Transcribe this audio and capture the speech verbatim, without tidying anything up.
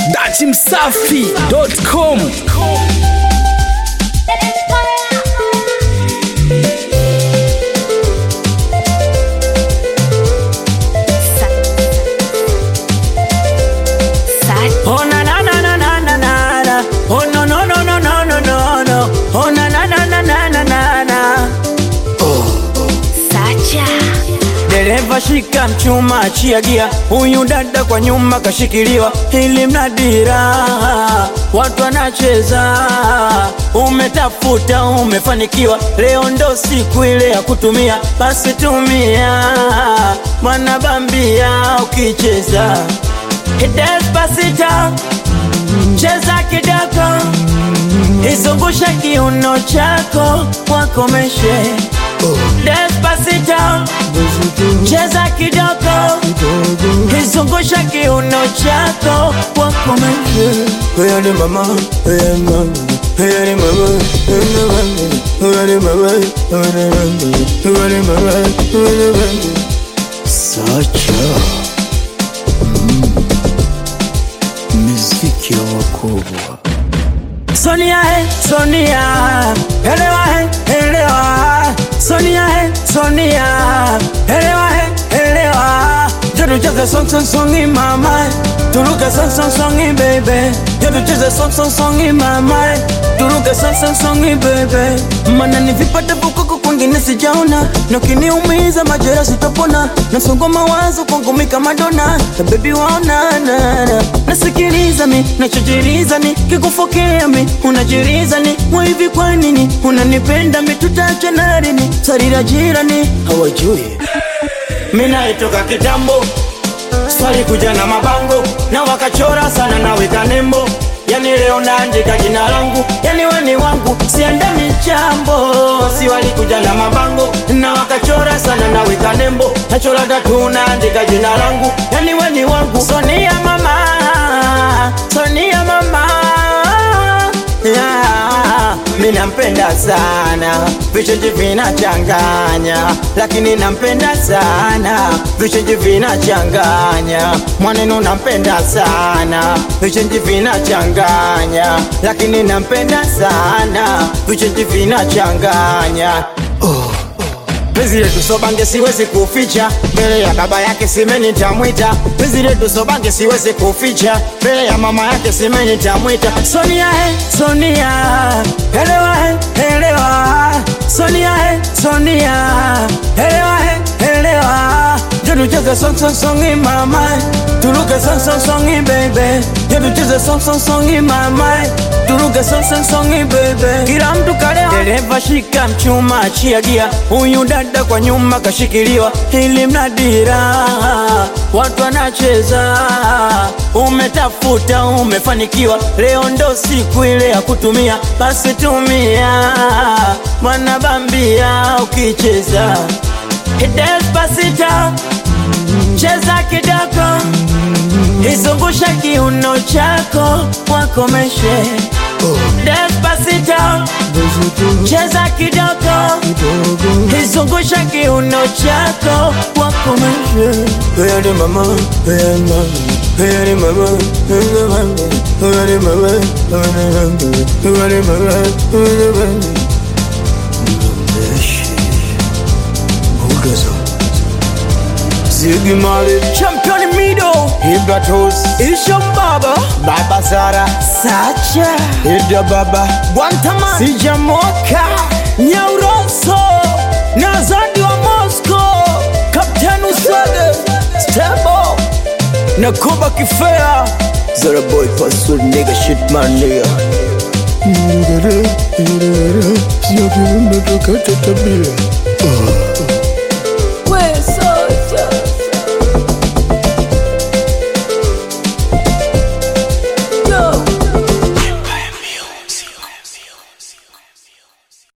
dati msafi dot com. Oh na na na na na na na. Oh no no no no no no no no. Oh na na na na na na na na. Sacha Dereva shika mchuma achia gia, huyu dada kwa nyuma kashikiliwa, ili mnadira watu wanacheza. Umetafuta umefanikiwa, leo ndo siku ile ya kutumia, basi tumia, mwana bambia ukicheza. Despacito, cheza kidogo, izungusha kiuno chako wakomeshe. Despacito, cheza kidogo, izungusha kiuno chako wakomeshe. Huyo ni mama, huyo ni mama, huyo ni mama, huyo ni mama, huyo ni mama, huyo ni mama. Sacha miziki ya wakubwa. Sonia he, Sonia, elewa he, elewa. Sonia he, Sonia, elewa he, elewa. Jadu cheze song song songi mama, tuluke song song songi baby. Jadu cheze song song songi mama, tuluke song song songi baby. Mana ni vipata vukuku kwengine sijaona, na ukiniumiza majera sitopona, na msongo mawazo kwangu mika madona. Na baby waona na na nasikiliza mi, nachojiriza ni kikufokea mi, unajiriza ni mwivi kwa nini unanipenda mi, tutacha narini sarira jirani hawajui mina itoka kitambo. Swali kuja na mabango na wakachora sana na weka nembo, yani leo naandika jina langu, yani weni wangu siende michambo. Si walikuja na mabango na wakachora sana na weka nembo, nachora tatu naandika jina langu, yani weni wangu. Sonia mama, Sonia mama, yeah. Mina nampenda sana, vichenji vinachanganya, lakini nampenda sana, vichenji vinachanganya. Mwaneno nampenda sana, vichenji vinachanganya, lakini nampenda sana, vichenji vinachanganya. Oh. Penzi letu sobange siwezi kuficha, mbele ya baba yake simeni nitamwita. Penzi letu sobange siwezi kuficha, mbele ya mama yake simeni nitamwita. Sonia he, Sonia, elewa he, elewa. Sonia he, Sonia, elewa he, elewa. Jadu cheze song song songi mama, tuluke song song songi baby. Jadu cheze song song songi mama, tuluke song song songi baby. Kila mtu kalewa, dereva shika mchuma achia gia, huyu dada kwa nyuma kashikiliwa, ili mnadira watu wanacheza. Umetafuta umefanikiwa, leo ndo siku ile ya kutumia, basi tumia, mwana bambia ukicheza. Despacito, cheza kidogo, izungusha kiuno chako wakomeshe. Despacito, cheza kidogo, izungusha kiuno chako wakomeshe. Huyo ni mama, huyo ni mama, huyo ni mama, huyo ni mama, huyo ni mama, huyo ni mama, huyo ni mama. Ziggy Marley, Champion Mido, Ibratos, Isha Baba, Baba Zara, Sacha, Ida Baba, Guantama, Sijamoka, Nyauronso, Nazadi wa Moscow, Captain Usade, Stebo, Nakuba Kifea, Zara Boy Pasur, nigga shit man nigga. Nigga, nigga, nigga, nigga, nigga, nigga, nigga, nigga, nigga,